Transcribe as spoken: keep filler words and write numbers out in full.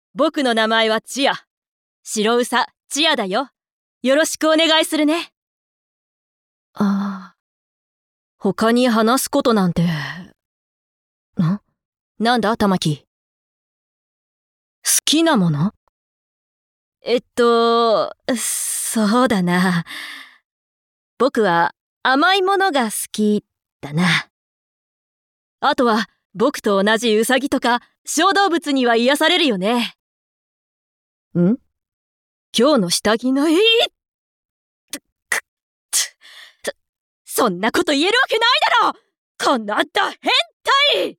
僕の名前はチア。白うさ、チアだよ。よろしくお願いするね。ああ。他に話すことなんて。ん？なんだ、玉木。好きなもの？えっと、そうだな。僕は甘いものが好きだな。あとは僕と同じウサギとか小動物には癒されるよね。ん？今日の下着の、えー、く、そ、そんなこと言えるわけないだろ！こんなあんた変態！